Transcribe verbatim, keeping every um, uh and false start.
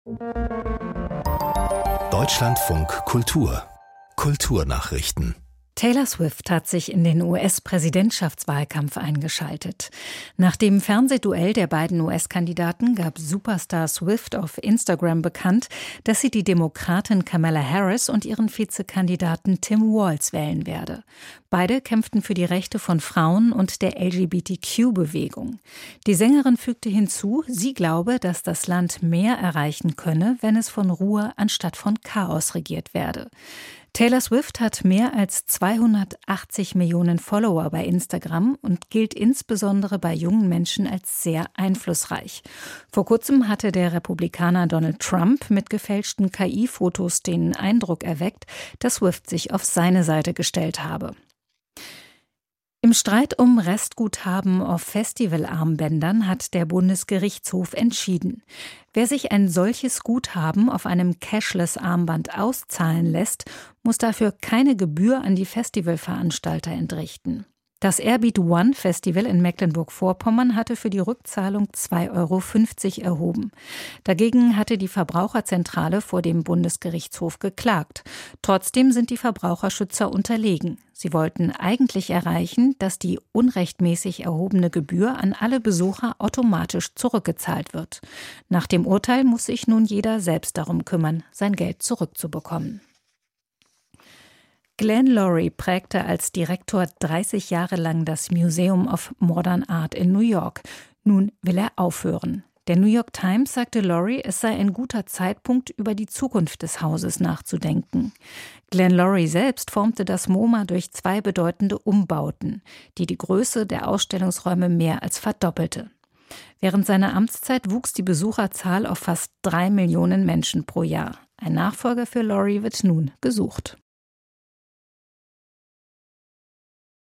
Deutschlandfunk Kultur Kulturnachrichten. Taylor Swift hat sich in den U S-Präsidentschaftswahlkampf eingeschaltet. Nach dem Fernsehduell der beiden U S-Kandidaten gab Superstar Swift auf Instagram bekannt, dass sie die Demokratin Kamala Harris und ihren Vizekandidaten Tim Walz wählen werde. Beide kämpften für die Rechte von Frauen und der L G B T Q-Bewegung. Die Sängerin fügte hinzu, sie glaube, dass das Land mehr erreichen könne, wenn es von Ruhe anstatt von Chaos regiert werde. Taylor Swift hat mehr als zweihundertachtzig Millionen Follower bei Instagram und gilt insbesondere bei jungen Menschen als sehr einflussreich. Vor kurzem hatte der Republikaner Donald Trump mit gefälschten K I-Fotos den Eindruck erweckt, dass Swift sich auf seine Seite gestellt habe. Im Streit um Restguthaben auf Festivalarmbändern hat der Bundesgerichtshof entschieden. Wer sich ein solches Guthaben auf einem Cashless-Armband auszahlen lässt, muss dafür keine Gebühr an die Festivalveranstalter entrichten. Das Airbeat One Festival in Mecklenburg-Vorpommern hatte für die Rückzahlung zwei Euro fünfzig erhoben. Dagegen hatte die Verbraucherzentrale vor dem Bundesgerichtshof geklagt. Trotzdem sind die Verbraucherschützer unterlegen. Sie wollten eigentlich erreichen, dass die unrechtmäßig erhobene Gebühr an alle Besucher automatisch zurückgezahlt wird. Nach dem Urteil muss sich nun jeder selbst darum kümmern, sein Geld zurückzubekommen. Glenn Loury prägte als Direktor dreißig Jahre lang das Museum of Modern Art in New York. Nun will er aufhören. Der New York Times sagte Loury, es sei ein guter Zeitpunkt, über die Zukunft des Hauses nachzudenken. Glenn Loury selbst formte das MoMA durch zwei bedeutende Umbauten, die die Größe der Ausstellungsräume mehr als verdoppelte. Während seiner Amtszeit wuchs die Besucherzahl auf fast drei Millionen Menschen pro Jahr. Ein Nachfolger für Loury wird nun gesucht.